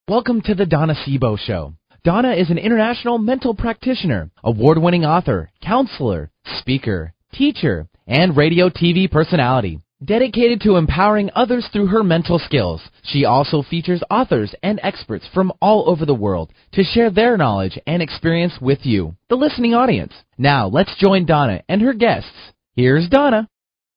Welcome to the Donna Sebo Show. Donna is an international mental practitioner, award-winning author, counselor, speaker, teacher, and radio TV personality. Dedicated to empowering others through her mental skills, she also features authors and experts from all over the world to share their knowledge and experience with you, the listening audience. Now, let's join Donna and her guests. Here's Donna.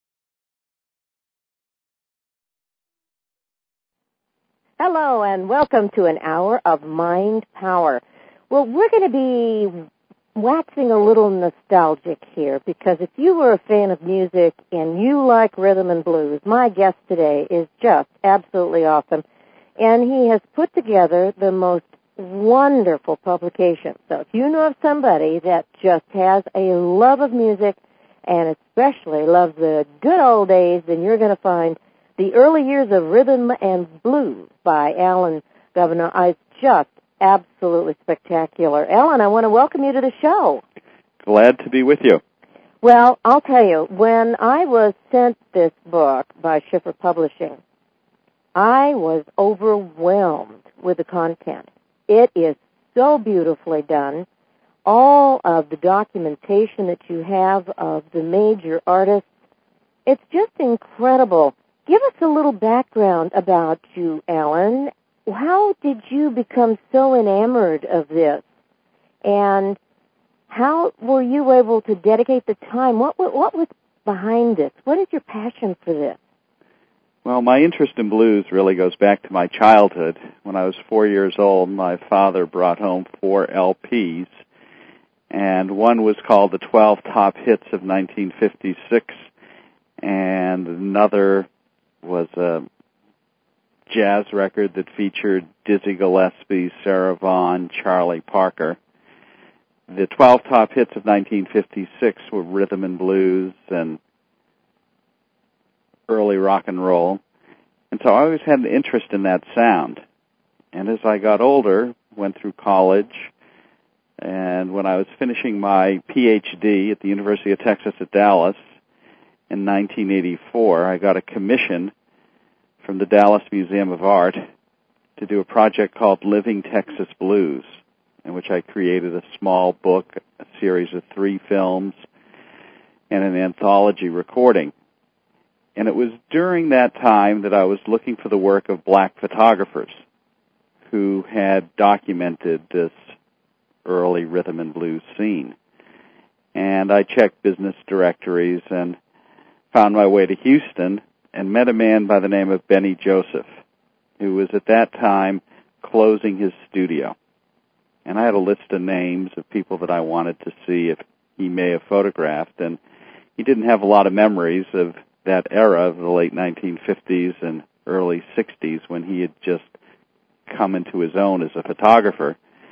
Hello, and welcome to an hour of Mind Power. Well, we're going to be waxing a little nostalgic here, because if you were a fan of music and you like rhythm and blues, my guest today is just absolutely awesome, and he has put together the most wonderful publication. So if you know of somebody that just has a love of music and especially loves the good old days, then you're going to find The Early Years of Rhythm and Blues by Alan Governor. It's just absolutely spectacular. Alan, I want to welcome you to the show. Glad to be with you. Well, I'll tell you, when I was sent this book by Schiffer Publishing, I was overwhelmed with the content. It is so beautifully done. All of the documentation that you have of the major artists, it's just incredible. Give us a little background about you, Alan. How did you become so enamored of this? And how were you able to dedicate the time? What was behind this? What is your passion for this? Well, my interest in blues really goes back to my childhood. When I was 4 years old, my father brought home 4 LPs, and one was called The 12 Top Hits of 1956, and another was a jazz record that featured Dizzy Gillespie, Sarah Vaughan, Charlie Parker. The 12 top hits of 1956 were rhythm and blues and early rock and roll. And so I always had an interest in that sound. And as I got older, went through college, and when I was finishing my PhD at the University of Texas at Dallas in 1984, I got a commission from the Dallas Museum of Art to do a project called Living Texas Blues, in which I created a small book, a series of 3 films, and an anthology recording. And it was during that time that I was looking for the work of black photographers who had documented this early rhythm and blues scene. And I checked business directories and found my way to Houston and met a man by the name of Benny Joseph, who was at that time closing his studio. And I had a list of names of people that I wanted to see if he may have photographed, and he didn't have a lot of memories of that era of the late 1950s and early 60s when he had just come into his own as a photographer.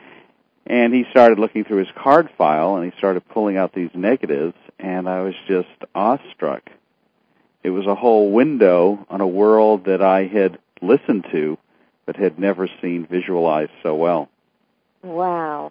And he started looking through his card file, and he started pulling out these negatives, and I was just awestruck. It was a whole window on a world that I had listened to but had never seen visualized so well. Wow.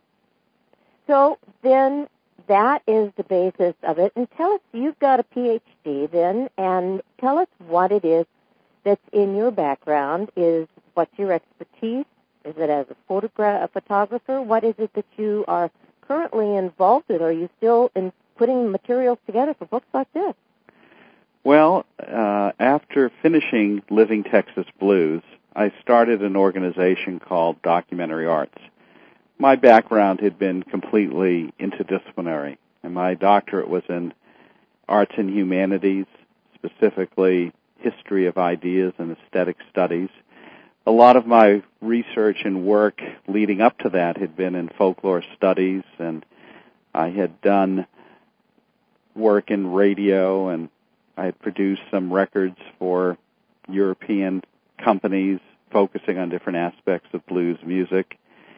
So then that is the basis of it. And tell us, you've got a PhD then, and tell us what it is that's in your background. What's your expertise? Is it as a photographer? What is it that you are currently involved in? Are you still in putting materials together for books like this? Well, after finishing Living Texas Blues, I started an organization called Documentary Arts. My background had been completely interdisciplinary, and my doctorate was in arts and humanities, specifically history of ideas and aesthetic studies. A lot of my research and work leading up to that had been in folklore studies, and I had done work in radio, and I had produced some records for European companies focusing on different aspects of blues music.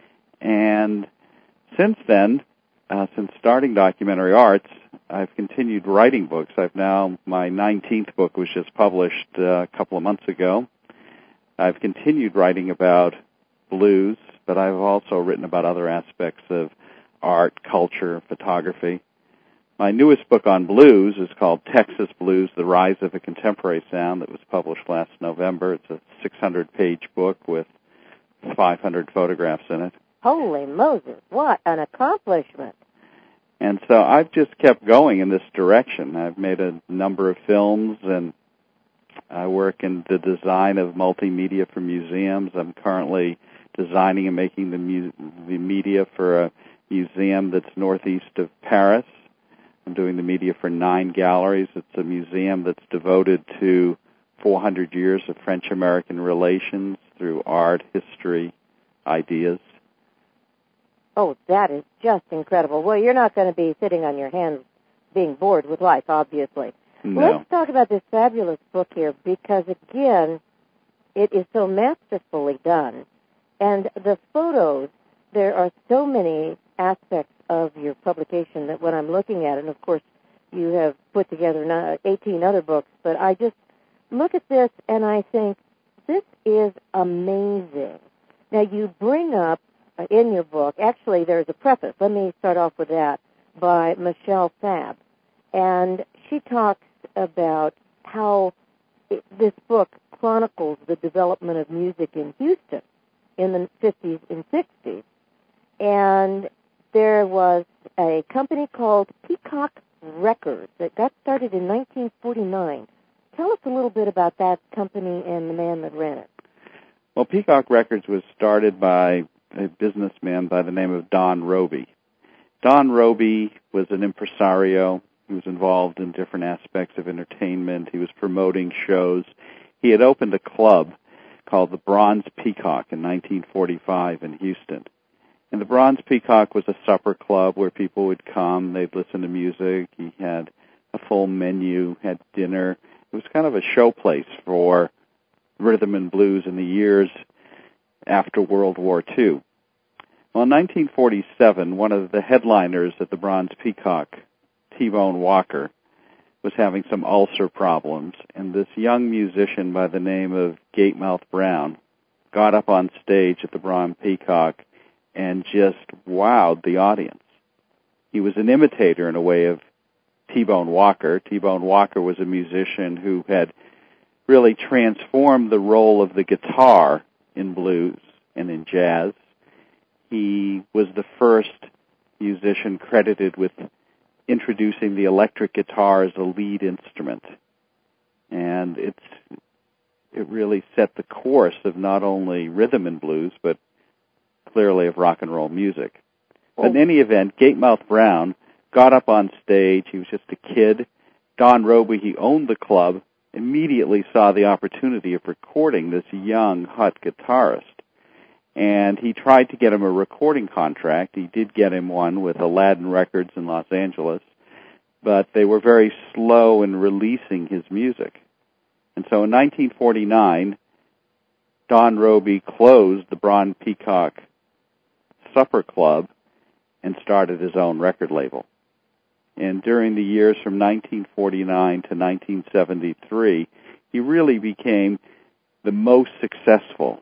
And since then, since starting Documentary Arts, I've continued writing books. My 19th book was just published a couple of months ago. I've continued writing about blues, but I've also written about other aspects of art, culture, photography. My newest book on blues is called Texas Blues, The Rise of a Contemporary Sound, that was published last November. It's a 600-page book with 500 photographs in it. Holy Moses, what an accomplishment. And so I've just kept going in this direction. I've made a number of films, and I work in the design of multimedia for museums. I'm currently designing and making the media for a museum that's northeast of Paris. I'm doing the media for 9 galleries. It's a museum that's devoted to 400 years of French-American relations through art, history, ideas. Oh, that is just incredible. Well, you're not going to be sitting on your hands being bored with life, obviously. No. Let's talk about this fabulous book here because, again, it is so masterfully done. And the photos, there are so many aspects of your publication that when I'm looking at it, and of course you have put together 18 other books, but I just look at this and I think, this is amazing. Now, you bring up in your book, actually there's a preface, let me start off with that, by Michelle Fab. And she talks about how this book chronicles the development of music in Houston in the 50s and 60s. And there was a company called Peacock Records that got started in 1949. Tell us a little bit about that company and the man that ran it. Well, Peacock Records was started by a businessman by the name of Don Robey. Don Robey was an impresario. He was involved in different aspects of entertainment. He was promoting shows. He had opened a club called the Bronze Peacock in 1945 in Houston. And the Bronze Peacock was a supper club where people would come, they'd listen to music. He had a full menu, had dinner. It was kind of a show place for rhythm and blues in the years after World War II. Well, in 1947, one of the headliners at the Bronze Peacock, T-Bone Walker, was having some ulcer problems, and this young musician by the name of Gatemouth Brown got up on stage at the Bronze Peacock and just wowed the audience. He was an imitator, in a way, of T-Bone Walker. T-Bone Walker was a musician who had really transformed the role of the guitar in blues and in jazz. He was the first musician credited with introducing the electric guitar as a lead instrument. And it really set the course of not only rhythm and blues, but clearly of rock and roll music. But in any event, Gatemouth Brown got up on stage. He was just a kid. Don Robey, he owned the club, immediately saw the opportunity of recording this young, hot guitarist. And he tried to get him a recording contract. He did get him one with Aladdin Records in Los Angeles, but they were very slow in releasing his music. And so in 1949, Don Robey closed the Bronze Peacock Supper Club and started his own record label. And during the years from 1949 to 1973, he really became the most successful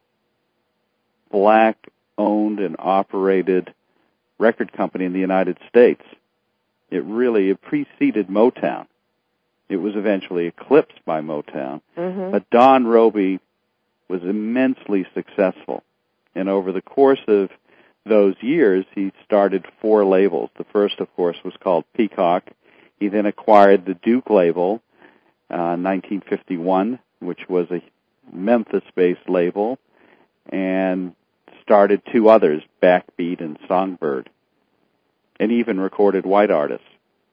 black-owned and operated record company in the United States. It preceded Motown. It was eventually eclipsed by Motown. Mm-hmm. But Don Robey was immensely successful. And over the course of those years, he started 4 labels. The first, of course, was called Peacock. He then acquired the Duke label in 1951, which was a Memphis-based label, and started 2 others, Backbeat and Songbird, and even recorded white artists.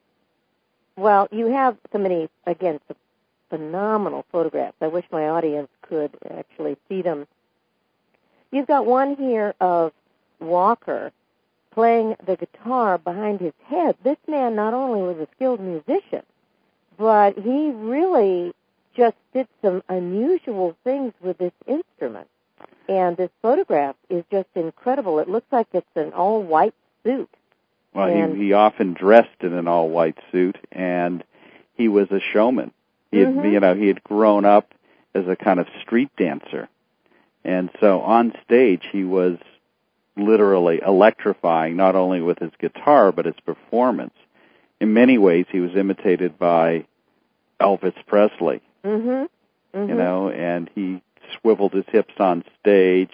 Well, you have so many, again, phenomenal photographs. I wish my audience could actually see them. You've got one here of Walker playing the guitar behind his head. This man not only was a skilled musician, but he really just did some unusual things with this instrument. And this photograph is just incredible. It looks like it's an all-white suit. Well, he often dressed in an all-white suit, and he was a showman. He had grown up as a kind of street dancer. And so on stage, he was literally electrifying, not only with his guitar, but his performance. In many ways, he was imitated by Elvis Presley. Mm-hmm. Mm-hmm. And he swiveled his hips on stage.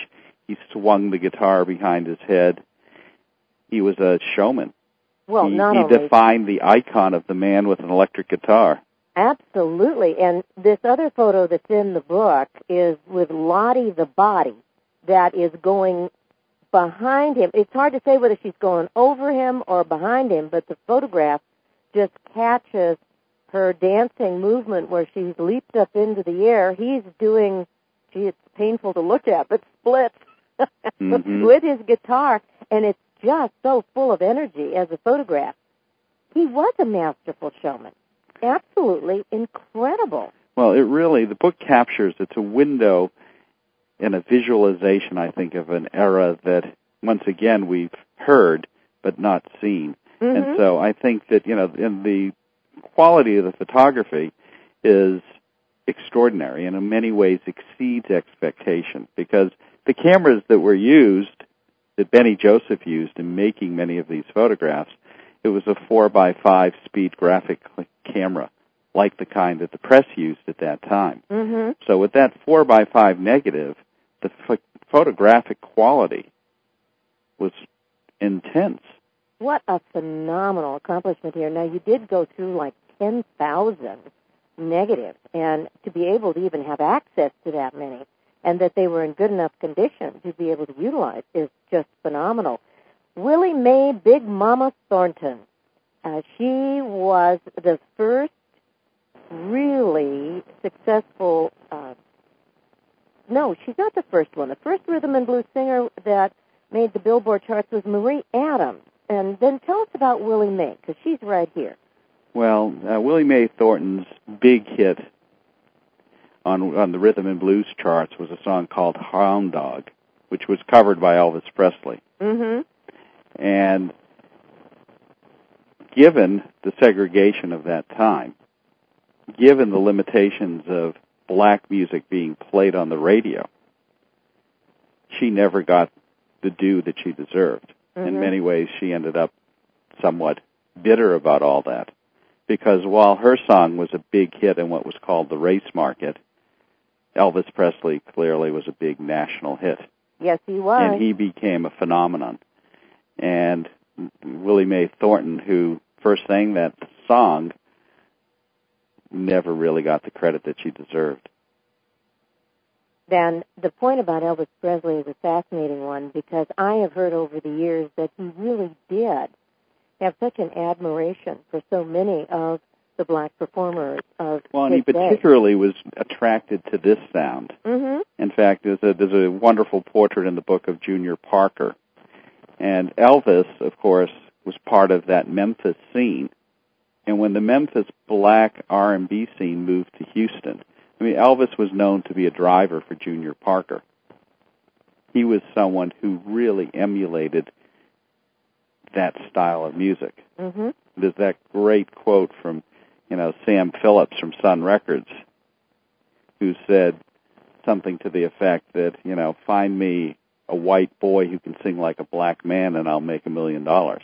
He swung the guitar behind his head. He was a showman. Well, he defined the icon of the man with an electric guitar. Absolutely. And this other photo that's in the book is with Lottie the body that is going behind him. It's hard to say whether she's going over him or behind him, but the photograph just catches her dancing movement where she's leaped up into the air. He's doing, it's painful to look at, but splits with his guitar, and it's just so full of energy as a photograph. He was a masterful showman. Absolutely incredible. Well, the book captures, it's a window and a visualization, I think, of an era that, once again, we've heard but not seen. And so I think that, in the quality of the photography is extraordinary and in many ways exceeds expectation, because the cameras that were used, that Benny Joseph used in making many of these photographs, it was a 4x5 speed graphic camera, like the kind that the press used at that time. So with that 4x5 negative, the photographic quality was intense. What a phenomenal accomplishment here. Now, you did go through like 10,000 negatives, and to be able to even have access to that many, and that they were in good enough condition to be able to utilize, is just phenomenal. Willie Mae Big Mama Thornton. She was the first really successful, no, she's not the first one. The first rhythm and blues singer that made the Billboard charts was Marie Adams. And then tell us about Willie Mae, because she's right here. Well, Willie Mae Thornton's big hit on the rhythm and blues charts was a song called Hound Dog, which was covered by Elvis Presley. And given the segregation of that time, given the limitations of black music being played on the radio, she never got the due that she deserved. In many ways, she ended up somewhat bitter about all that, because while her song was a big hit in what was called the race market, Elvis Presley clearly was a big national hit. Yes, he was. And he became a phenomenon. And Willie Mae Thornton, who first sang that song, never really got the credit that she deserved. Then the point about Elvis Presley is a fascinating one, because I have heard over the years that he really did have such an admiration for so many of the black performers of Well, and his he day. particularly was attracted to this sound. In fact, there's a wonderful portrait in the book of Junior Parker. And Elvis, of course, was part of that Memphis scene. And when the Memphis black R&B scene moved to Houston, I mean, Elvis was known to be a driver for Junior Parker. He was someone who really emulated that style of music. There's that great quote from, Sam Phillips from Sun Records, who said something to the effect that, find me a white boy who can sing like a black man and I'll make $1 million. Well,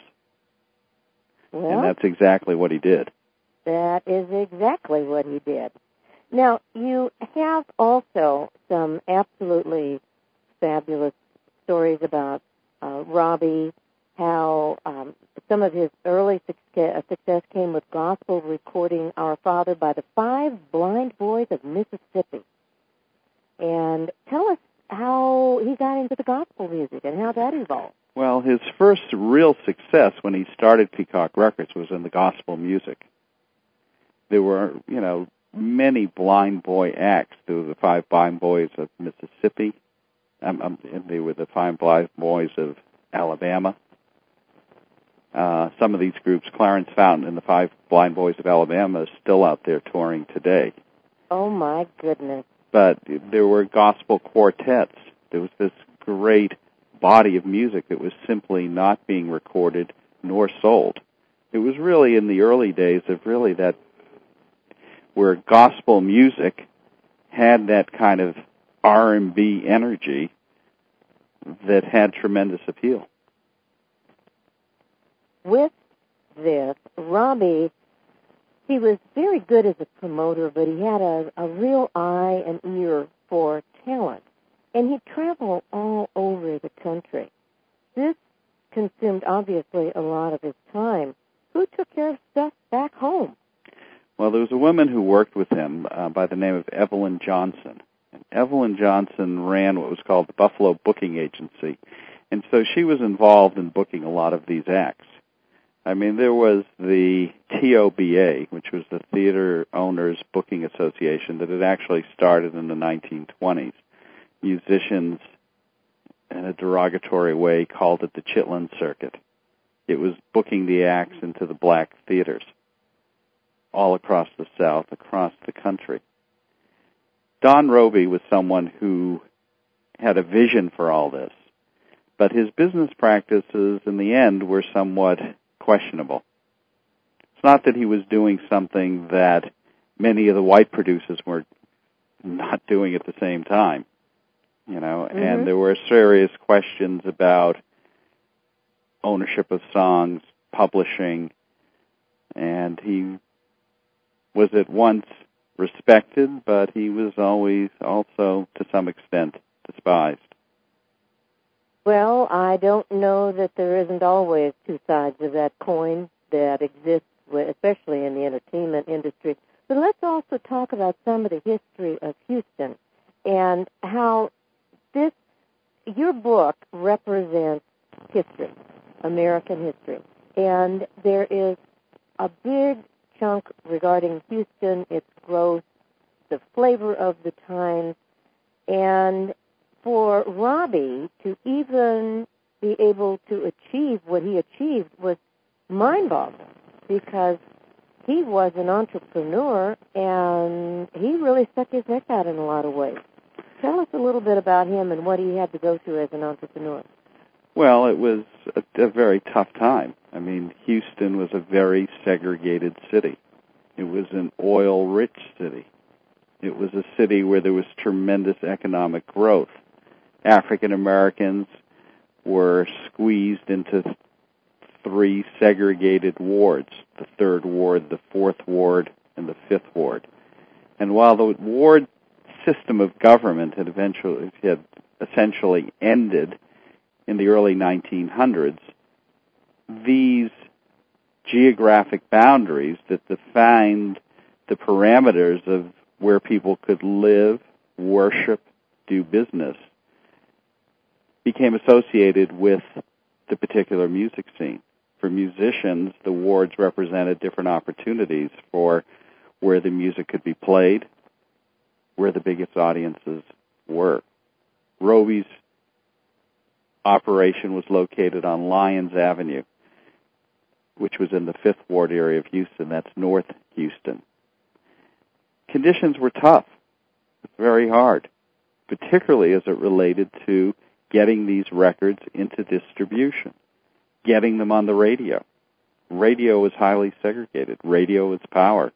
and that's exactly what he did. That is exactly what he did. Now, you have also some absolutely fabulous stories about Robbie, how some of his early success came with gospel recording Our Father by the Five Blind Boys of Mississippi. And tell us how he got into the gospel music and how that evolved. Well, his first real success when he started Peacock Records was in the gospel music. There were, many blind boy acts. There were the Five Blind Boys of Mississippi. And they were the Five Blind Boys of Alabama. Some of these groups, Clarence Fountain and the Five Blind Boys of Alabama, are still out there touring today. Oh, my goodness. But there were gospel quartets. There was this great body of music that was simply not being recorded nor sold. It was really in the early days of really that where gospel music had that kind of R&B energy that had tremendous appeal. With this, Robbie, he was very good as a promoter, but he had a real eye and ear for talent. And he'd travel all over woman who worked with him by the name of Evelyn Johnson. And Evelyn Johnson ran what was called the Buffalo Booking Agency. And so she was involved in booking a lot of these acts. I mean, there was the TOBA, which was the Theater Owners Booking Association, that had actually started in the 1920s. Musicians, in a derogatory way, called it the Chitlin Circuit. It was booking the acts into the black theaters all across the South, across the country. Don Robey was someone who had a vision for all this, but his business practices in the end were somewhat questionable. It's not that he was doing something that many of the white producers were not doing at the same time, and there were serious questions about ownership of songs, publishing, and he was at once respected, but he was always also, to some extent, despised. Well, I don't know that there isn't always two sides of that coin that exists, especially in the entertainment industry. But let's also talk about some of the history of Houston and how your book represents history, American history. And there is a big chunk regarding Houston, its growth, the flavor of the times, and for Robbie to even be able to achieve what he achieved was mind-boggling, because he was an entrepreneur and he really stuck his neck out in a lot of ways. Tell us a little bit about him and what he had to go through as an entrepreneur. Well, it was a very tough time. I mean, Houston was a very segregated city. It was an oil-rich city. It was a city where there was tremendous economic growth. African Americans were squeezed into three segregated wards, the 3rd Ward, the 4th Ward, and the 5th Ward. And while the ward system of government had essentially ended in the early 1900s, these geographic boundaries that defined the parameters of where people could live, worship, do business became associated with the particular music scene. For musicians, the wards represented different opportunities for where the music could be played, where the biggest audiences were. Roby's operation was located on Lyons Avenue, which was in the 5th Ward area of Houston. That's North Houston. Conditions were tough. It's very hard, particularly as it related to getting these records into distribution, getting them on the radio. Radio was highly segregated. Radio was power.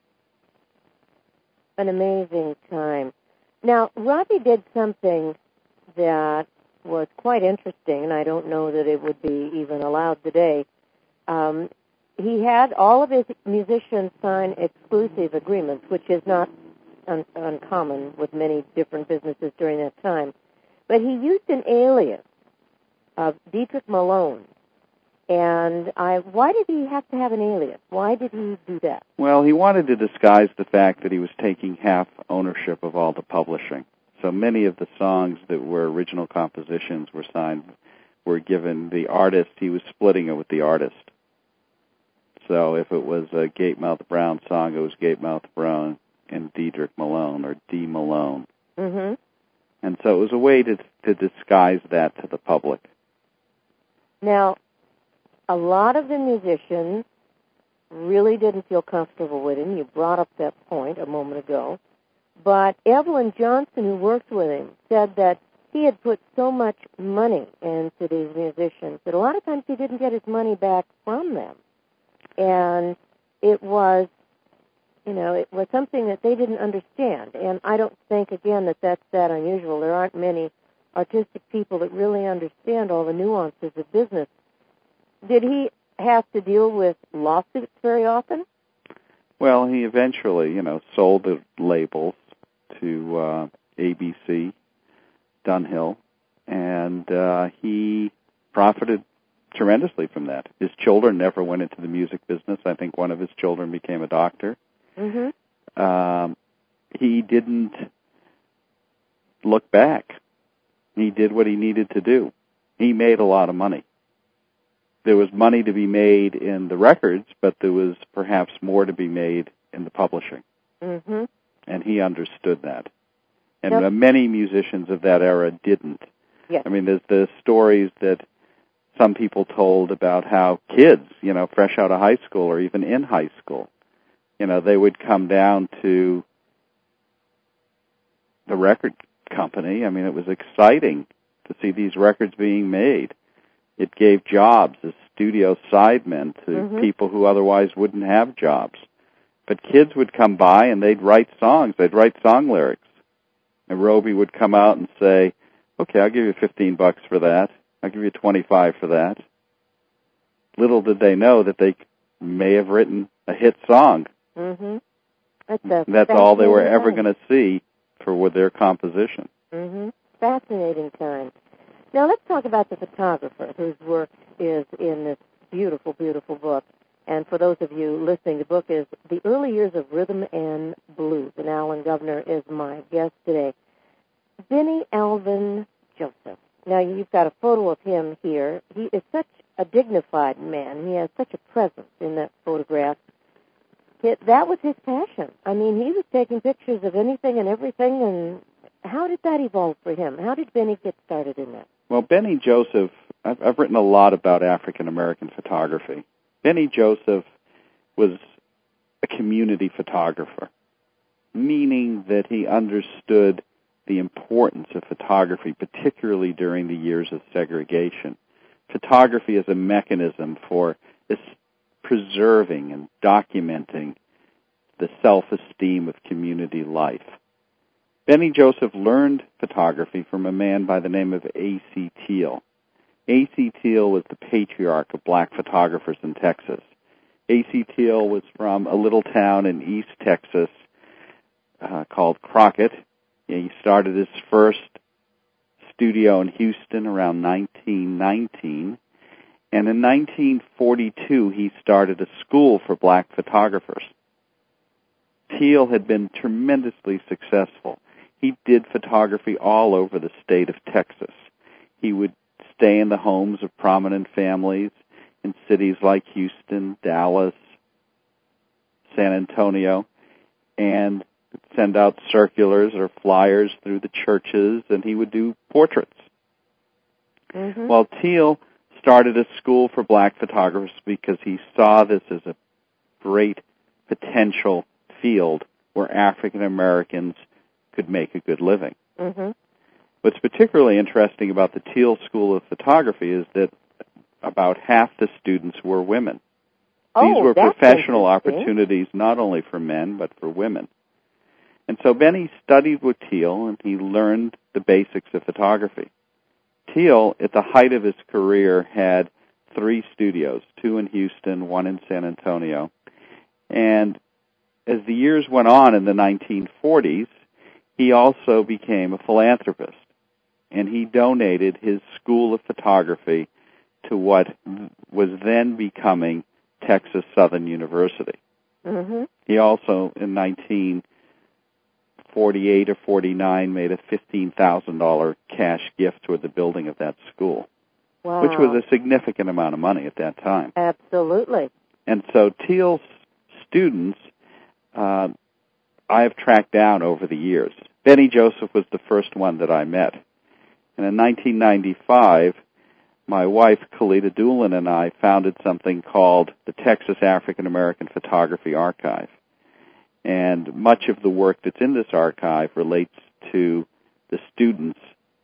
An amazing time. Now, Robbie did something that was quite interesting, and I don't know that it would be even allowed today. He had all of his musicians sign exclusive agreements, which is not uncommon with many different businesses during that time. But he used an alias of Dietrich Malone. And why did he have to have an alias? Why did he do that? Well, he wanted to disguise the fact that he was taking half ownership of all the publishing. So many of the songs that were original compositions were given the artist. He was splitting it with the artist. So if it was a Gatemouth Brown song, it was Gatemouth Brown and Dietrich Malone, or D. Malone. Mm-hmm. And so it was a way to disguise that to the public. Now, a lot of the musicians really didn't feel comfortable with him. You brought up that point a moment ago. But Evelyn Johnson, who worked with him, said that he had put so much money into these musicians that a lot of times he didn't get his money back from them. And it was something that they didn't understand. And I don't think, again, that that's that unusual. There aren't many artistic people that really understand all the nuances of business. Did he have to deal with lawsuits very often? Well, he eventually, sold the labels to ABC, Dunhill, and he profited tremendously from that. His children never went into the music business. I think one of his children became a doctor. Mm-hmm. he didn't look back. He did what he needed to do. He made a lot of money. There was money to be made in the records, but there was perhaps more to be made in the publishing. Mm-hmm. And he understood that. And many musicians of that era didn't. Yes. I mean, there's the stories that some people told about how kids, fresh out of high school or even in high school, they would come down to the record company. I mean, it was exciting to see these records being made. It gave jobs as studio sidemen to people who otherwise wouldn't have jobs. But kids would come by and they'd write songs. They'd write song lyrics. And Roby would come out and say, okay, I'll give you $15 for that. I'll give you $25 for that. Little did they know that they may have written a hit song. Mm-hmm. That's all they were ever going to see for their composition. Mm-hmm. Fascinating time. Now let's talk about the photographer whose work is in this beautiful, beautiful book. And for those of you listening, the book is The Early Years of Rhythm and Blues, and Alan Governor is my guest today. Benny Alvin Joseph. Now, you've got a photo of him here. He is such a dignified man. He has such a presence in that photograph. That was his passion. I mean, he was taking pictures of anything and everything, and how did that evolve for him? How did Benny get started in that? Well, Benny Joseph, I've written a lot about African-American photography. Benny Joseph was a community photographer, meaning that he understood the importance of photography, particularly during the years of segregation. Photography is a mechanism for preserving and documenting the self-esteem of community life. Benny Joseph learned photography from a man by the name of A.C. Teal. A.C. Teal was the patriarch of black photographers in Texas. A.C. Teal was from a little town in East Texas called Crockett. He started his first studio in Houston around 1919. And in 1942, he started a school for black photographers. Teal had been tremendously successful. He did photography all over the state of Texas. He would stay in the homes of prominent families in cities like Houston, Dallas, San Antonio, and send out circulars or flyers through the churches, and he would do portraits. Mm-hmm. Well, Teal started a school for black photographers because he saw this as a great potential field where African Americans could make a good living. Mm-hmm. What's particularly interesting about the Teal School of Photography is that about half the students were women. These were professional opportunities not only for men, but for women. And so Benny studied with Teal, and he learned the basics of photography. Teal, at the height of his career, had 3 studios, 2 in Houston, 1 in San Antonio. And as the years went on in the 1940s, he also became a philanthropist. And he donated his school of photography to what was then becoming Texas Southern University. Mm-hmm. He also, in 1948 or 49, made a $15,000 cash gift toward the building of that school, wow, which was a significant amount of money at that time. Absolutely. And so Teal's students I have tracked down over the years. Benny Joseph was the first one that I met. And in 1995, my wife, Kalita Doolin, and I founded something called the Texas African American Photography Archive. And much of the work that's in this archive relates to the students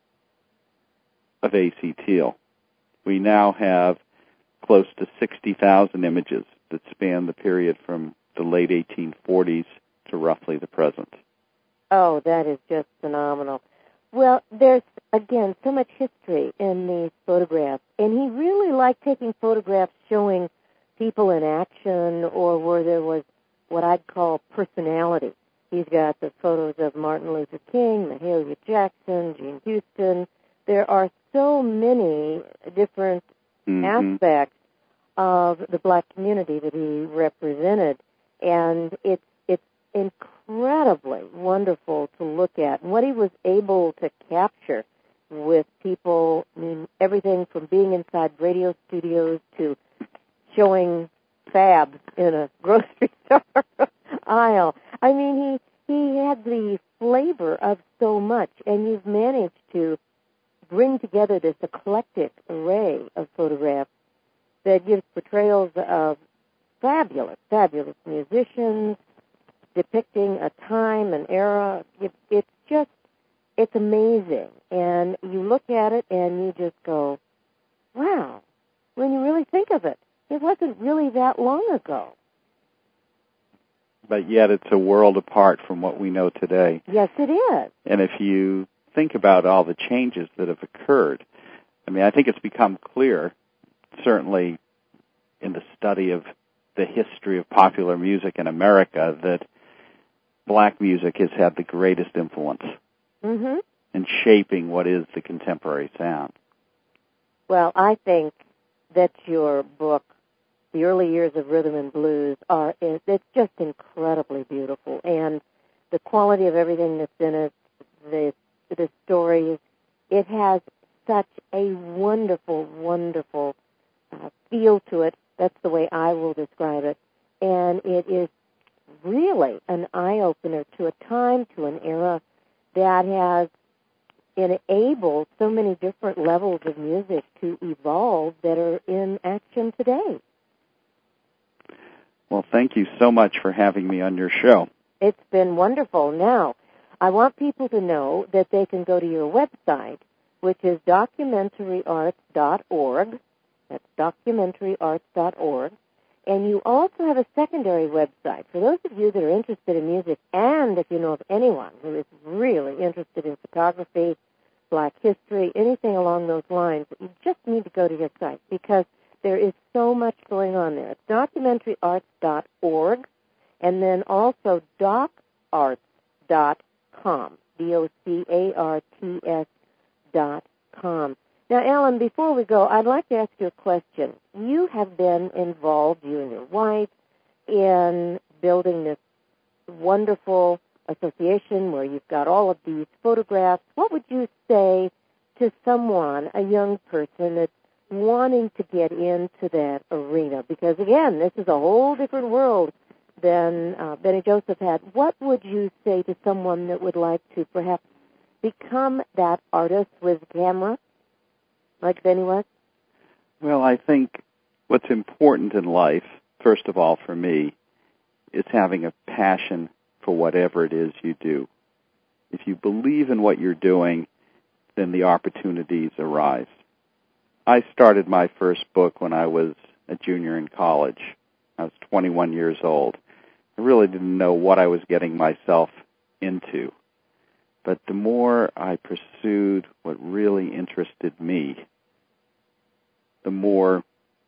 of A.C. Teal. We now have close to 60,000 images that span the period from the late 1840s to roughly the present. Oh, that is just phenomenal. Well, there's, again, so much history in these photographs, and he really liked taking photographs showing people in action or where there was what I'd call personality. He's got the photos of Martin Luther King, Mahalia Jackson, Gene Houston. There are so many different aspects of the black community that he represented, and it's incredibly wonderful to look at. And what he was able to capture with people, I mean, everything from being inside radio studios to showing fab in a grocery store aisle. I mean, he had the flavor of so much, and you've managed to bring together this eclectic array of photographs that gives portrayals of fabulous, fabulous musicians depicting a time, an era. It's amazing. And you look at it and you just go, wow, when you really think of it, it wasn't really that long ago. But yet it's a world apart from what we know today. Yes, it is. And if you think about all the changes that have occurred, I mean, I think it's become clear, certainly in the study of the history of popular music in America, that black music has had the greatest influence in shaping what is the contemporary sound. Well, I think that your book, The Early Years of Rhythm and Blues, it's just incredibly beautiful. And the quality of everything that's in it, the stories, it has such a wonderful, wonderful feel to it. That's the way I will describe it. And it is really an eye-opener to a time, to an era that has enabled so many different levels of music to evolve that are in action today. Well, thank you so much for having me on your show. It's been wonderful. Now, I want people to know that they can go to your website, which is documentaryarts.org. That's documentaryarts.org. And you also have a secondary website. For those of you that are interested in music, and if you know of anyone who is really interested in photography, black history, anything along those lines, you just need to go to your site because there is so much going on there. It's documentaryarts.org, and then also docarts.com, DOCARTS.com. Now, Alan, before we go, I'd like to ask you a question. You have been involved, you and your wife, in building this wonderful association where you've got all of these photographs. What would you say to someone, a young person that's wanting to get into that arena? Because, again, this is a whole different world than Benny Joseph had. What would you say to someone that would like to perhaps become that artist with camera, like Benny was? Well, I think what's important in life, first of all for me, is having a passion for whatever it is you do. If you believe in what you're doing, then the opportunities arise. I started my first book when I was a junior in college. I was 21 years old. I really didn't know what I was getting myself into. But the more I pursued what really interested me, the more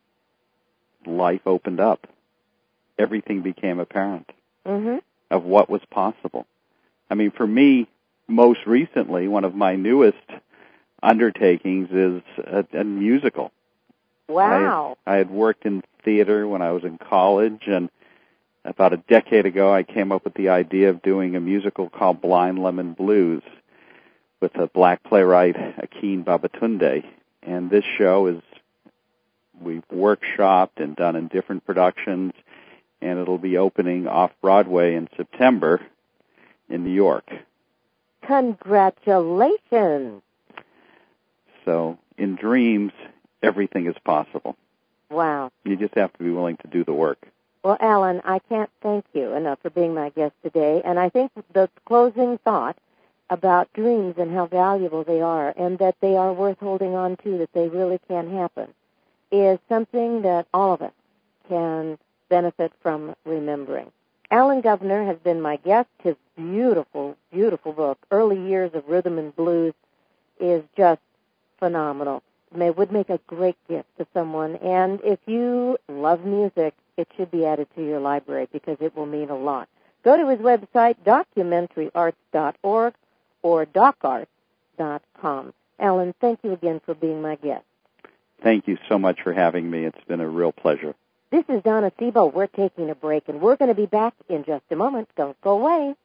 life opened up. Everything became apparent of what was possible. I mean, for me, most recently, one of my newest undertakings is a musical. Wow. I had worked in theater when I was in college, and about a decade ago, I came up with the idea of doing a musical called Blind Lemon Blues with a black playwright, Akin Babatunde. And this show is, we've workshopped and done in different productions, and it'll be opening off-Broadway in September in New York. Congratulations. So in dreams, everything is possible. Wow. You just have to be willing to do the work. Well, Alan, I can't thank you enough for being my guest today, and I think the closing thought about dreams and how valuable they are and that they are worth holding on to, that they really can happen, is something that all of us can benefit from remembering. Alan Governor has been my guest. His beautiful, beautiful book, Early Years of Rhythm and Blues, is just phenomenal. It would make a great gift to someone, and if you love music, it should be added to your library because it will mean a lot. Go to his website, documentaryarts.org or docarts.com. Alan, thank you again for being my guest. Thank you so much for having me. It's been a real pleasure. This is Donna Sebo. We're taking a break, and we're going to be back in just a moment. Don't go away.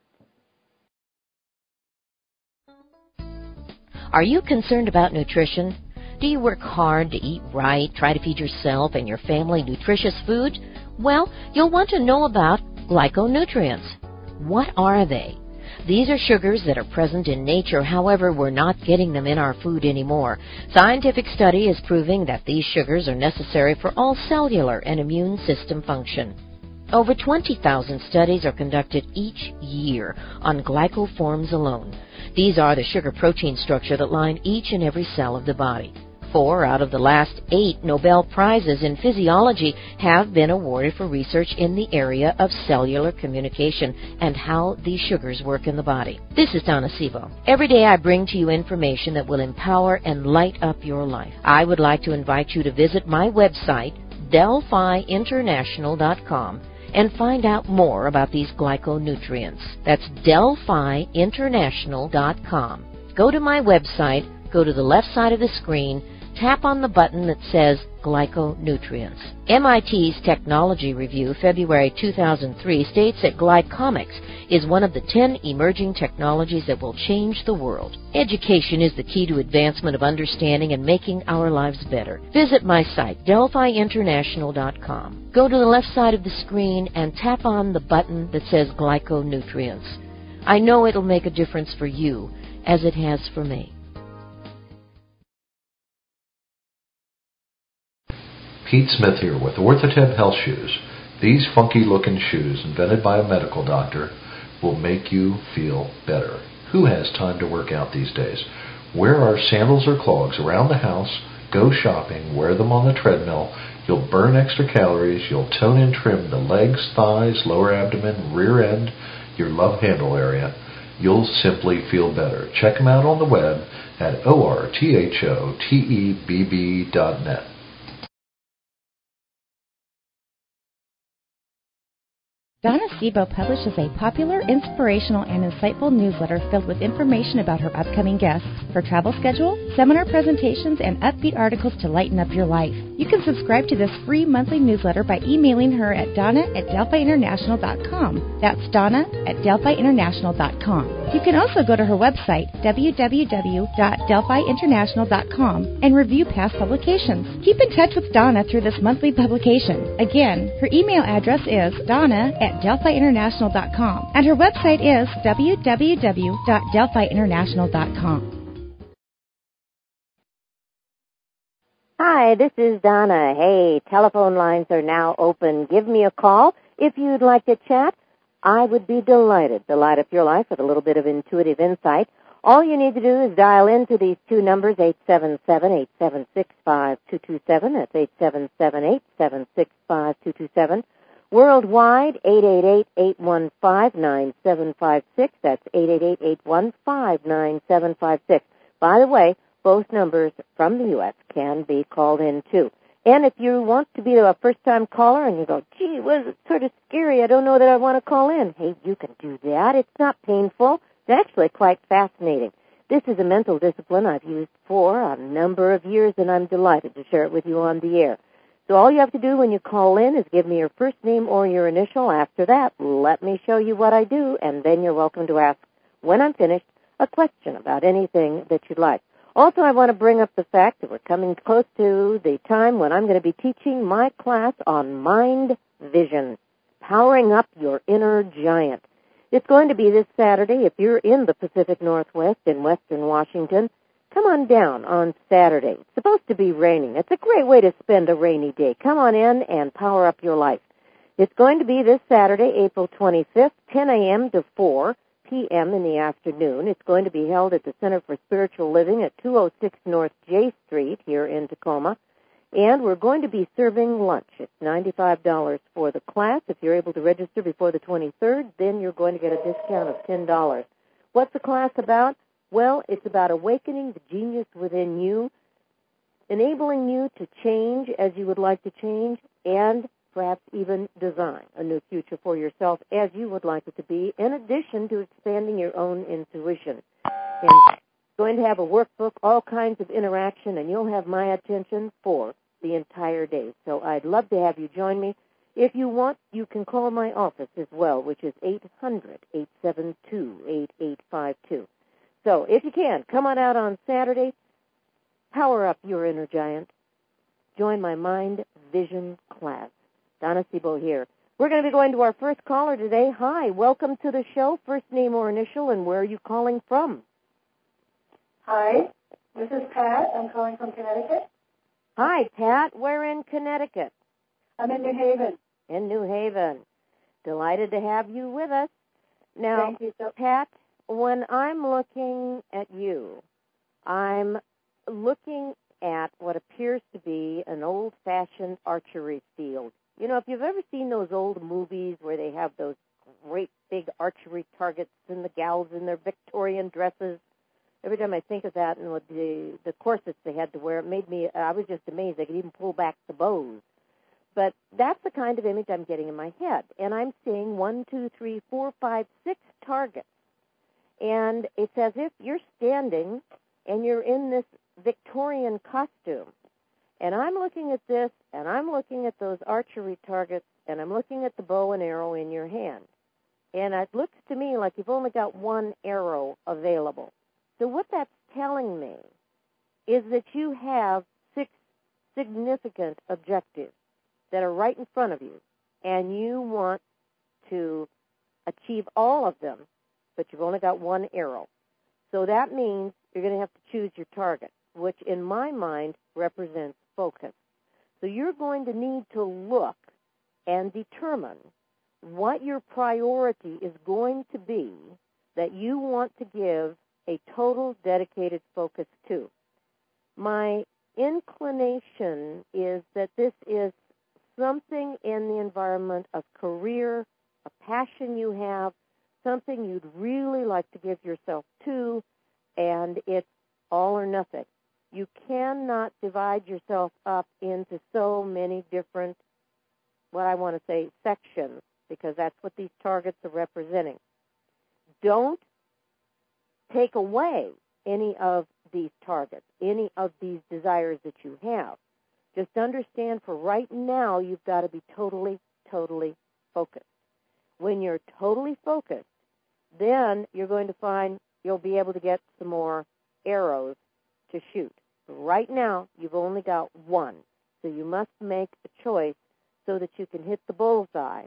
Are you concerned about nutrition? Do you work hard to eat right, try to feed yourself and your family nutritious food? Well, you'll want to know about glyconutrients. What are they? These are sugars that are present in nature, however, we're not getting them in our food anymore. Scientific study is proving that these sugars are necessary for all cellular and immune system function. Over 20,000 studies are conducted each year on glycoforms alone. These are the sugar-protein structure that line each and every cell of the body. 4 out of the last 8 Nobel Prizes in physiology have been awarded for research in the area of cellular communication and how these sugars work in the body. This is Donna Sebo. Every day I bring to you information that will empower and light up your life. I would like to invite you to visit my website, DelphiInternational.com, and find out more about these glyconutrients. That's DelphiInternational.com. Go to my website, go to the left side of the screen, tap on the button that says Glyconutrients. MIT's Technology Review, February 2003, states that glycomics is one of the 10 emerging technologies that will change the world. Education is the key to advancement of understanding and making our lives better. Visit my site, DelphiInternational.com. Go to the left side of the screen and tap on the button that says Glyconutrients. I know it'll make a difference for you, as it has for me. Pete Smith here with Orthotep Health Shoes. These funky-looking shoes, invented by a medical doctor, will make you feel better. Who has time to work out these days? Wear our sandals or clogs around the house, go shopping, wear them on the treadmill. You'll burn extra calories, you'll tone and trim the legs, thighs, lower abdomen, rear end, your love handle area. You'll simply feel better. Check them out on the web at orthotebb.net. Donna Sebo publishes a popular, inspirational, and insightful newsletter filled with information about her upcoming guests, her travel schedule, seminar presentations, and upbeat articles to lighten up your life. You can subscribe to this free monthly newsletter by emailing her at donna@delphiinternational.com. That's donna@delphiinternational.com. You can also go to her website, www.delphiinternational.com, and review past publications. Keep in touch with Donna through this monthly publication. Again, her email address is donna@delphiinternational.com, and her website is www.delphiinternational.com. Hi, this is Donna. Hey, telephone lines are now open. Give me a call if you'd like to chat. I would be delighted to light up your life with a little bit of intuitive insight. All you need to do is dial into these two numbers, 877-876-5227. That's 877-876-5227. Worldwide, 888-815-9756. That's 888-815-9756. By the way, both numbers from the U.S. can be called in, too. And if you want to be a first-time caller and you go, gee, well, it's sort of scary, I don't know that I want to call in. Hey, you can do that. It's not painful. It's actually quite fascinating. This is a mental discipline I've used for a number of years, and I'm delighted to share it with you on the air. So all you have to do when you call in is give me your first name or your initial. After that, let me show you what I do, and then you're welcome to ask, when I'm finished, a question about anything that you'd like. Also, I want to bring up the fact that we're coming close to the time when I'm going to be teaching my class on mind vision, powering up your inner giant. It's going to be this Saturday. If you're in the Pacific Northwest in Western Washington, come on down on Saturday. It's supposed to be raining. It's a great way to spend a rainy day. Come on in and power up your life. It's going to be this Saturday, April 25th, 10 a.m. to 4 p.m. in the afternoon. It's going to be held at the Center for Spiritual Living at 206 North J Street here in Tacoma. And we're going to be serving lunch. It's $95 for the class. If you're able to register before the 23rd, then you're going to get a discount of $10. What's the class about? Well, it's about awakening the genius within you, enabling you to change as you would like to change, and perhaps even design a new future for yourself as you would like it to be, in addition to expanding your own intuition. And going to have a workbook, all kinds of interaction, and you'll have my attention for the entire day. So I'd love to have you join me. If you want, you can call my office as well, which is 800-872-8852. So if you can, come on out on Saturday. Power up your inner giant. Join my Mind Vision class. Donna Sebo here. We're going to be going to our first caller today. Hi, welcome to the show. First name or initial, and where are you calling from? Hi, this is Pat. I'm calling from Connecticut. Hi, Pat. Where in Connecticut? I'm in New Haven. In New Haven. Delighted to have you with us. Now, thank you so Pat, when I'm looking at you, I'm looking at what appears to be an old-fashioned archery field. You know, if you've ever seen those old movies where they have those great big archery targets and the gals in their Victorian dresses, every time I think of that and with the corsets they had to wear, it made me, I was just amazed. They could even pull back the bows. But that's the kind of image I'm getting in my head. And I'm seeing 1, 2, 3, 4, 5, 6 targets. And it's as if you're standing and you're in this Victorian costume. And I'm looking at this, and I'm looking at those archery targets, and I'm looking at the bow and arrow in your hand. And it looks to me like you've only got one arrow available. So what that's telling me is that you have 6 significant objectives that are right in front of you, and you want to achieve all of them, but you've only got one arrow. So that means you're going to have to choose your target, which in my mind represents focus. So you're going to need to look and determine what your priority is going to be that you want to give a total dedicated focus to. My inclination is that this is something in the environment of career, a passion you have, something you'd really like to give yourself to, and it's all or nothing. You cannot divide yourself up into so many different, what I want to say, sections, because that's what these targets are representing. Don't take away any of these targets, any of these desires that you have. Just understand for right now you've got to be totally, totally focused. When you're totally focused, then you're going to find you'll be able to get some more arrows to shoot. Right now, you've only got one, so you must make a choice so that you can hit the bullseye,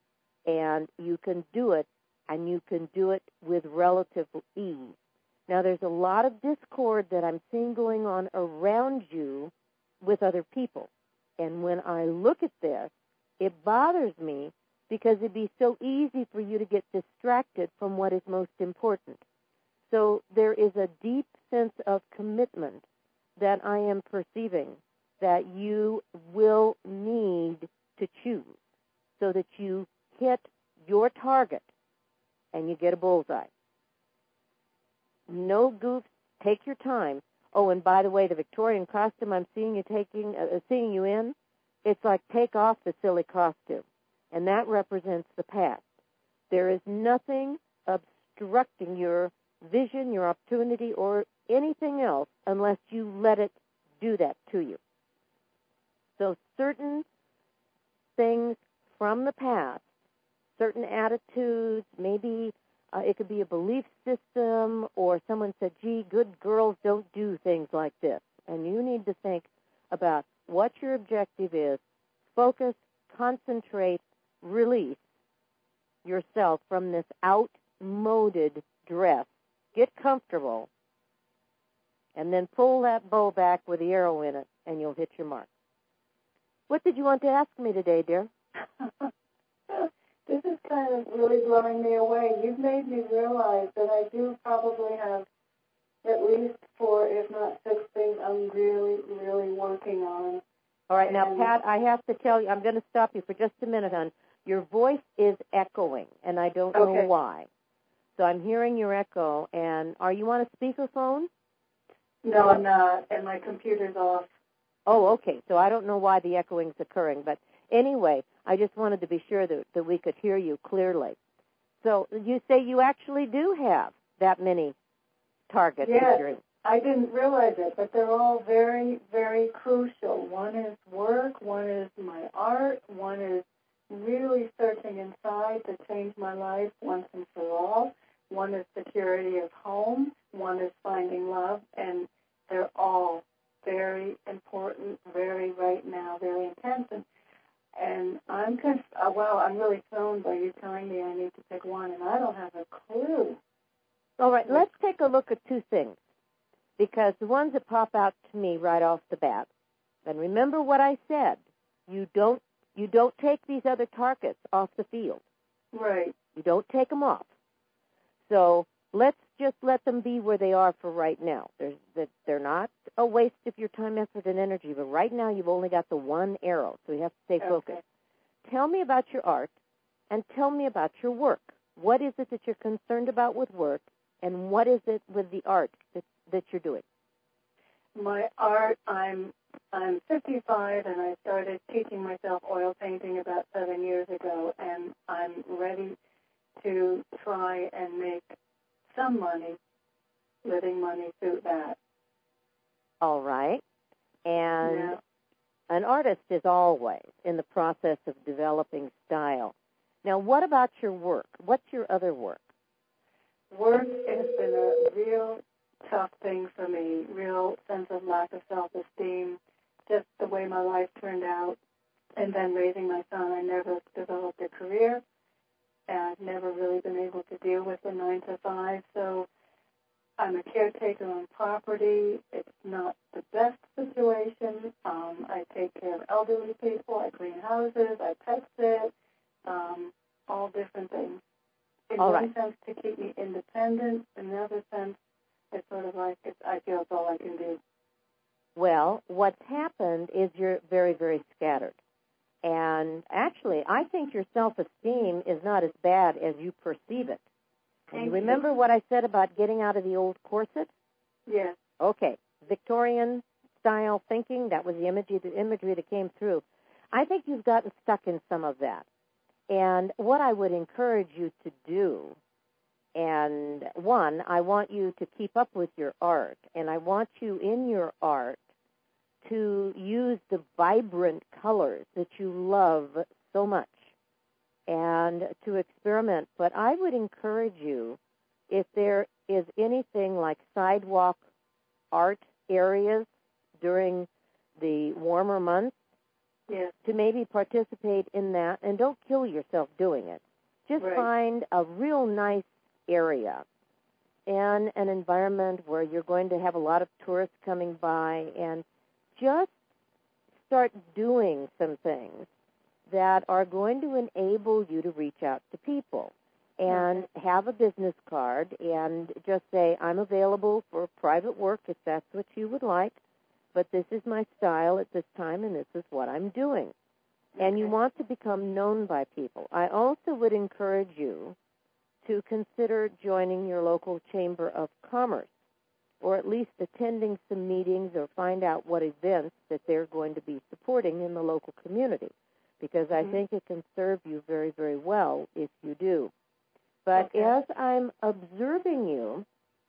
and you can do it, and you can do it with relative ease. Now, there's a lot of discord that I'm seeing going on around you with other people, and when I look at this, it bothers me because it'd be so easy for you to get distracted from what is most important. So there is a deep sense of commitment that I am perceiving that you will need to choose so that you hit your target and you get a bullseye. No goofs. Take your time. Oh, and by the way, the Victorian costume I'm seeing you in, it's like take off the silly costume, and that represents the past. There is nothing obstructing your vision, your opportunity, or anything else unless you let it do that to you. So certain things from the past, certain attitudes, maybe it could be a belief system, or someone said, gee, good girls don't do things like this. And you need to think about what your objective is, focus, concentrate, release yourself from this outmoded dress. Get comfortable, and then pull that bow back with the arrow in it, and you'll hit your mark. What did you want to ask me today, dear? This is kind of really blowing me away. You've made me realize that I do probably have at least 4, if not 6 things I'm really, really working on. All right, now, Pat, I have to tell you, I'm going to stop you for just a minute, hon. Your voice is echoing, and I don't know why. So I'm hearing your echo, and are you on a speakerphone? No, I'm not, and my computer's off. Oh, okay, so I don't know why the echoing's occurring, but anyway, I just wanted to be sure that we could hear you clearly. So you say you actually do have that many targets. Yes, I didn't realize it, but they're all very, very crucial. One is work, one is my art, one is really searching inside to change my life once and for all. One is security of home, one is finding love, and they're all very important, very right now, very intense. And I'm I'm really thrown by you telling me I need to pick one, and I don't have a clue. All right, let's take a look at two things, because the ones that pop out to me right off the bat, and remember what I said, you don't take these other targets off the field. Right. You don't take them off. So let's just let them be where they are for right now. They're not a waste of your time, effort, and energy, but right now you've only got the one arrow, so you have to stay focused. Tell me about your art, and tell me about your work. What is it that you're concerned about with work, and what is it with the art that you're doing? My art, I'm 55, and I started teaching myself oil painting about 7 years ago, and I'm ready to try and make some money, living money through that. All right. And an artist is always in the process of developing style. Now, what about your work? What's your other work? Work has been a real tough thing for me, real sense of lack of self-esteem, just the way my life turned out. And then raising my son, I never developed a career, and I've never really been able to deal with the 9 to 5. So I'm a caretaker on property. It's not the best situation. I take care of elderly people. I clean houses. I pet sit. All different things. In one sense, to keep me independent. In another sense, it's sort of like I feel it's all I can do. Well, what's happened is you're very, very scattered. And actually, I think your self-esteem is not as bad as you perceive it. And you remember what I said about getting out of the old corset? Yes. Okay. Victorian-style thinking, that was the imagery that came through. I think you've gotten stuck in some of that. And what I would encourage you to do, and one, I want you to keep up with your art, and I want you in your art to use the vibrant colors that you love so much and to experiment. But I would encourage you, if there is anything like sidewalk art areas during the warmer months, to maybe participate in that, and don't kill yourself doing it. Just find a real nice area and an environment where you're going to have a lot of tourists coming by, and just start doing some things that are going to enable you to reach out to people. And have a business card and just say, I'm available for private work if that's what you would like, but this is my style at this time, and this is what I'm doing. And you want to become known by people. I also would encourage you to consider joining your local Chamber of Commerce, or at least attending some meetings or find out what events that they're going to be supporting in the local community, because I think it can serve you very, very well if you do. But as I'm observing you,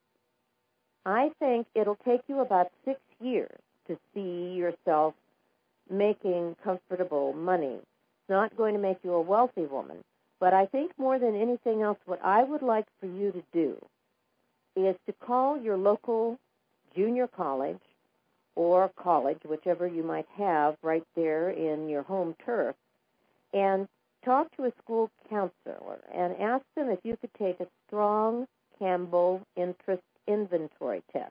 I think it'll take you about 6 years to see yourself making comfortable money. It's not going to make you a wealthy woman, but I think more than anything else, what I would like for you to do is to call your local junior college or college, whichever you might have right there in your home turf, and talk to a school counselor and ask them if you could take a strong Campbell interest inventory test.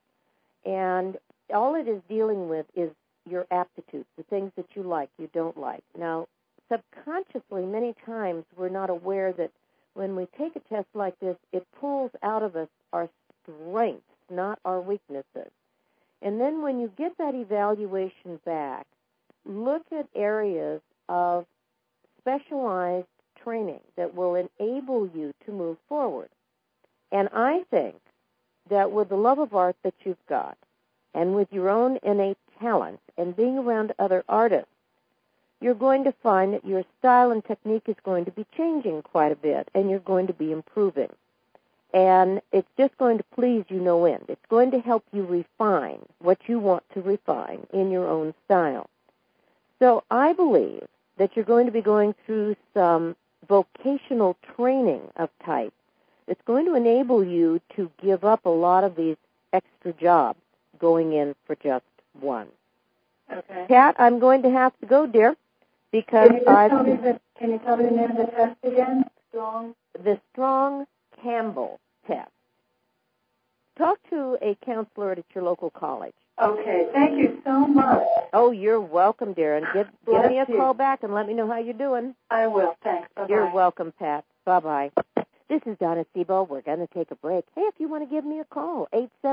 And all it is dealing with is your aptitudes, the things that you like, you don't like. Now, subconsciously, many times we're not aware that when we take a test like this, it pulls out of us our strengths, not our weaknesses. And then when you get that evaluation back, look at areas of specialized training that will enable you to move forward. And I think that with the love of art that you've got, and with your own innate talent, and being around other artists, you're going to find that your style and technique is going to be changing quite a bit, and you're going to be improving. And it's just going to please you no end. It's going to help you refine what you want to refine in your own style. So I believe that you're going to be going through some vocational training of type that's going to enable you to give up a lot of these extra jobs going in for just one. Okay. Pat, I'm going to have to go, dear, because Can you tell me the name of the test again? The Strong Campbell test. Talk to a counselor at your local college. Okay. Thank you so much. Oh, you're welcome, dear. And give me a call back and let me know how you're doing. I will. Thanks. Bye-bye. You're welcome, Pat. Bye-bye. This is Donna Sebo. We're going to take a break. Hey, if you want to give me a call,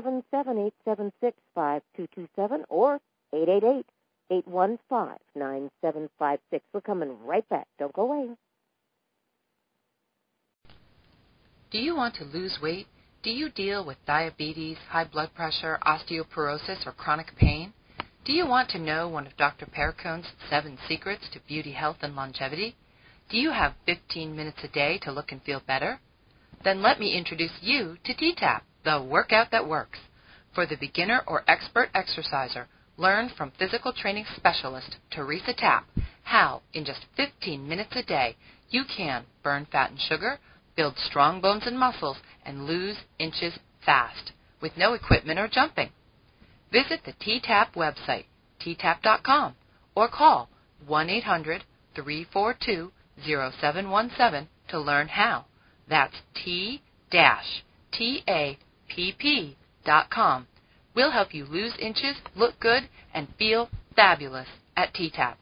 877-876-5227 or 888-815-9756. We're coming right back. Don't go away. Do you want to lose weight? Do you deal with diabetes, high blood pressure, osteoporosis, or chronic pain? Do you want to know one of Dr. Perricone's 7 secrets to beauty, health, and longevity? Do you have 15 minutes a day to look and feel better? Then let me introduce you to T-TAP, the workout that works. For the beginner or expert exerciser, learn from physical training specialist Teresa Tapp how, in just 15 minutes a day, you can burn fat and sugar, build strong bones and muscles, and lose inches fast, with no equipment or jumping. Visit the T-TAP website, ttap.com, or call 1-800-342-0717 to learn how. That's T-TAPP.com. We'll help you lose inches, look good, and feel fabulous at T-TAP.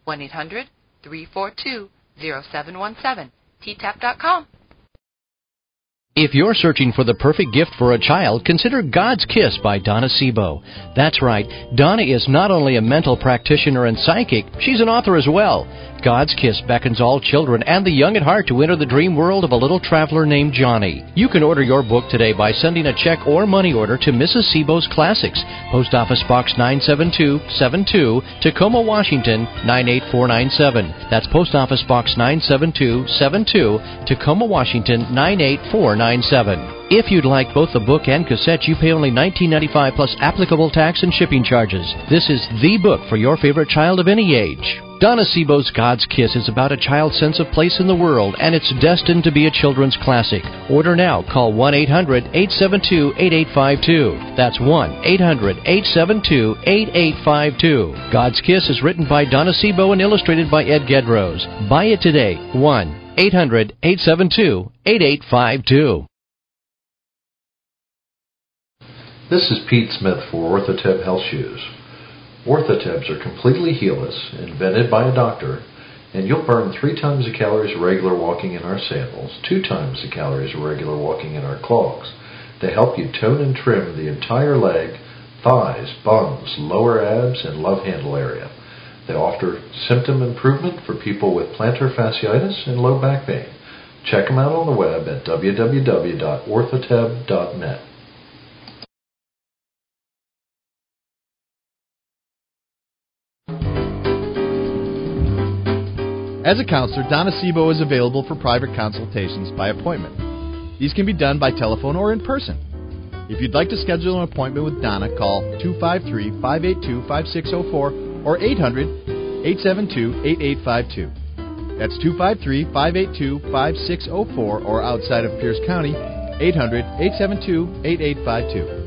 1-800-342-0717, ttap.com. If you're searching for the perfect gift for a child, consider God's Kiss by Donna Sebo. That's right, Donna is not only a mental practitioner and psychic, she's an author as well. God's Kiss beckons all children and the young at heart to enter the dream world of a little traveler named Johnny. You can order your book today by sending a check or money order to Mrs. Sebo's Classics, Post Office Box 97272, Tacoma, Washington 98497. That's Post Office Box 97272, Tacoma, Washington 98497. If you'd like both the book and cassette, you pay only $19.95 plus applicable tax and shipping charges. This is the book for your favorite child of any age. Donna Sebo's God's Kiss is about a child's sense of place in the world, and it's destined to be a children's classic. Order now. Call 1-800-872-8852. That's 1-800-872-8852. God's Kiss is written by Donna Sebo and illustrated by Ed Gedrose. Buy it today. 1-800-872-8852. This is Pete Smith for Orthoteb Health Shoes. Orthotebs are completely heelless, invented by a doctor, and you'll burn 3 times the calories of regular walking in our sandals, 2 times the calories of regular walking in our clogs. They help you tone and trim the entire leg, thighs, buns, lower abs, and love handle area. They offer symptom improvement for people with plantar fasciitis and low back pain. Check them out on the web at www.orthoteb.net. As a counselor, Donna Sebo is available for private consultations by appointment. These can be done by telephone or in person. If you'd like to schedule an appointment with Donna, call 253-582-5604 or 800-872-8852. That's 253-582-5604 or outside of Pierce County, 800-872-8852.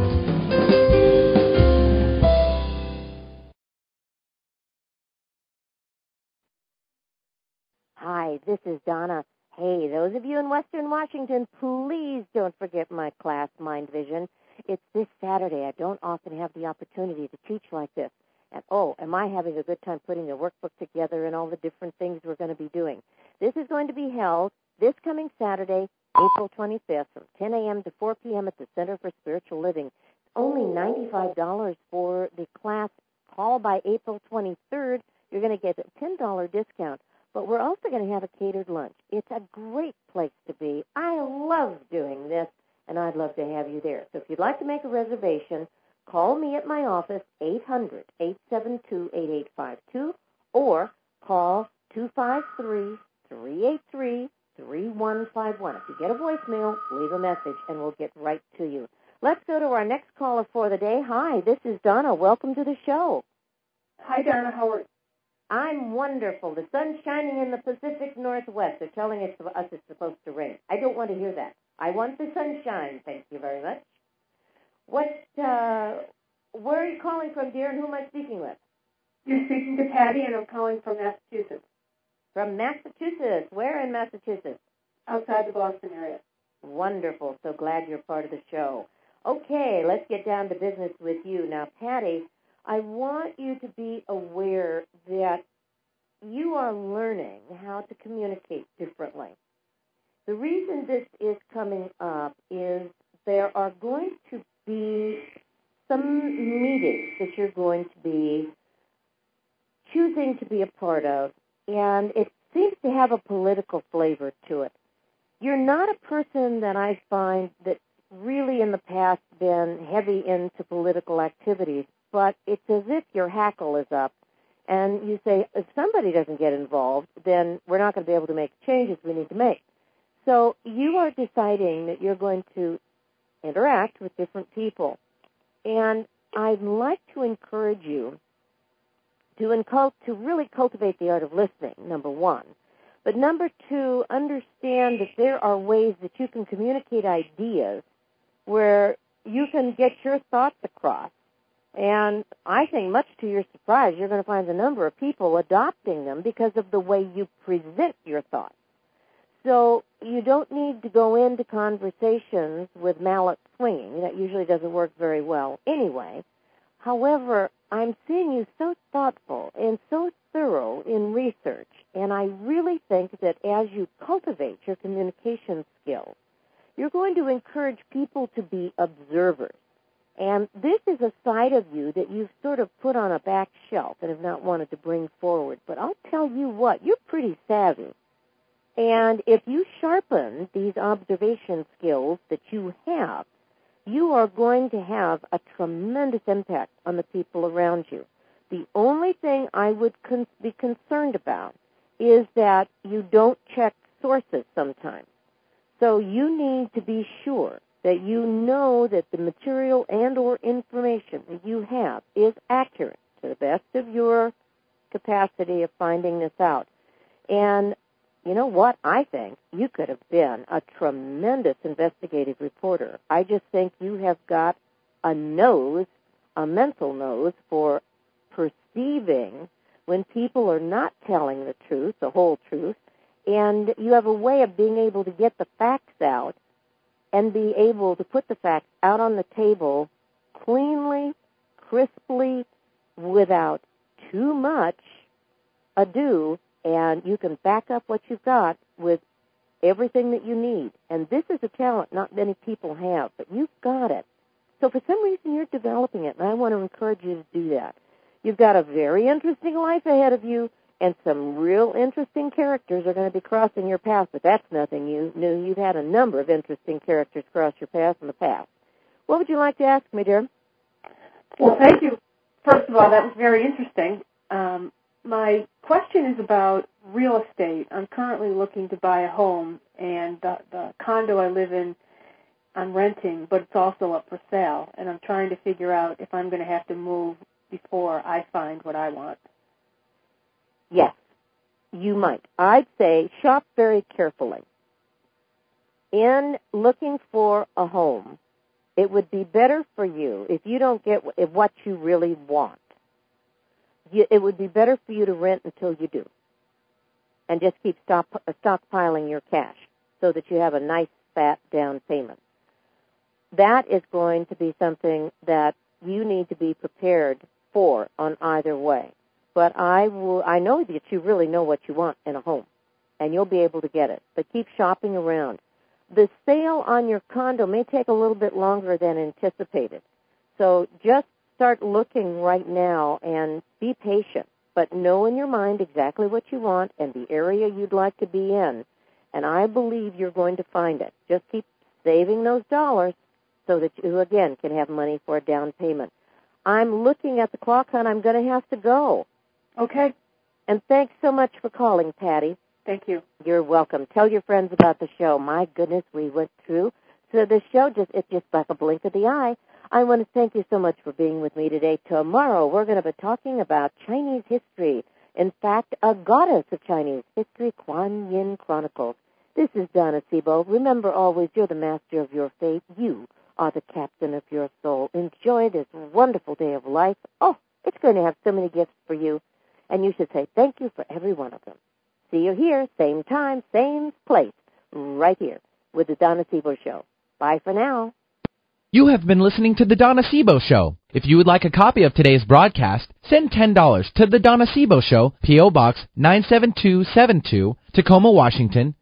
Hi, this is Donna. Hey, those of you in Western Washington, please don't forget my class, Mind Vision. It's this Saturday. I don't often have the opportunity to teach like this. And, oh, am I having a good time putting the workbook together and all the different things we're going to be doing. This is going to be held this coming Saturday, April 25th, from 10 a.m. to 4 p.m. at the Center for Spiritual Living. It's only $95 for the class. Call by April 23rd. You're going to get a $10 discount. But we're also going to have a catered lunch. It's a great place to be. I love doing this, and I'd love to have you there. So if you'd like to make a reservation, call me at my office, 800-872-8852, or call 253-383-3883. 3151. If you get a voicemail, leave a message, and we'll get right to you. Let's go to our next caller for the day. Hi, this is Donna. Welcome to the show. Hi, Donna. How are you? I'm wonderful. The sun's shining in the Pacific Northwest. They're telling us it's supposed to rain. I don't want to hear that. I want the sunshine. Thank you very much. Where are you calling from, dear, and who am I speaking with? You're speaking to Patty, and I'm calling from Massachusetts. From Massachusetts. Where in Massachusetts? Outside the Boston area. Wonderful. So glad you're part of the show. Okay, let's get down to business with you. Now, Patty, I want you to be aware that you are learning how to communicate differently. The reason this is coming up is there are going to be some meetings that you're going to be choosing to be a part of, and it seems to have a political flavor to it. You're not a person that I find that really in the past been heavy into political activities, but it's as if your hackle is up, and you say, if somebody doesn't get involved, then we're not going to be able to make changes we need to make. So you are deciding that you're going to interact with different people. And I'd like to encourage you to really cultivate the art of listening, number one. But number two, understand that there are ways that you can communicate ideas where you can get your thoughts across. And I think, much to your surprise, you're going to find a number of people adopting them because of the way you present your thoughts. So you don't need to go into conversations with mallet swinging. That usually doesn't work very well anyway. However, I'm seeing you so thoughtful and so thorough in research, and I really think that as you cultivate your communication skills, you're going to encourage people to be observers. And this is a side of you that you've sort of put on a back shelf and have not wanted to bring forward. But I'll tell you what, you're pretty savvy. And if you sharpen these observation skills that you have, you are going to have a tremendous impact on the people around you. The only thing I would be concerned about is that you don't check sources sometimes. So you need to be sure that you know that the material and or information that you have is accurate to the best of your capacity of finding this out. And you know what? I think you could have been a tremendous investigative reporter. I just think you have got a mental nose for perceiving when people are not telling the truth, the whole truth, and you have a way of being able to get the facts out and be able to put the facts out on the table cleanly, crisply, without too much ado, and you can back up what you've got with everything that you need. And this is a talent not many people have, but you've got it. So for some reason you're developing it, and I want to encourage you to do that. You've got a very interesting life ahead of you, and some real interesting characters are going to be crossing your path, but that's nothing new. You've had a number of interesting characters cross your path in the past. What would you like to ask me, dear? Well, thank you. First of all, that was very interesting. My question is about real estate. I'm currently looking to buy a home, and the condo I live in, I'm renting, but it's also up for sale, and I'm trying to figure out if I'm going to have to move before I find what I want. Yes, you might. I'd say shop very carefully. In looking for a home, it would be better for you if you don't get what you really want. It would be better for you to rent until you do, and just keep stockpiling your cash so that you have a nice, fat down payment. That is going to be something that you need to be prepared for on either way. But I know that you really know what you want in a home, and you'll be able to get it. But keep shopping around. The sale on your condo may take a little bit longer than anticipated. So just start looking right now and be patient, but know in your mind exactly what you want and the area you'd like to be in. And I believe you're going to find it. Just keep saving those dollars so that you, again, can have money for a down payment. I'm looking at the clock, hon. I'm going to have to go. Okay. And thanks so much for calling, Patty. Thank you. You're welcome. Tell your friends about the show. My goodness, we went through. So the show, it's just like a blink of the eye. I want to thank you so much for being with me today. Tomorrow, we're going to be talking about Chinese history. In fact, a goddess of Chinese history, Kuan Yin Chronicles. This is Donna Sebo. Remember always, you're the master of your fate. You are the captain of your soul. Enjoy this wonderful day of life. Oh, it's going to have so many gifts for you. And you should say thank you for every one of them. See you here, same time, same place, right here with the Donna Sebo Show. Bye for now. You have been listening to The Donna Sebo Show. If you would like a copy of today's broadcast, send $10 to The Donna Sebo Show, P.O. Box 97272, Tacoma, Washington,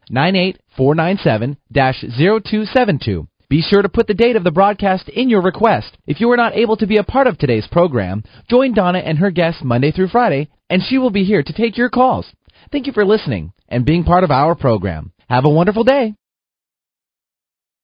98497-0272. Be sure to put the date of the broadcast in your request. If you are not able to be a part of today's program, join Donna and her guests Monday through Friday, and she will be here to take your calls. Thank you for listening and being part of our program. Have a wonderful day.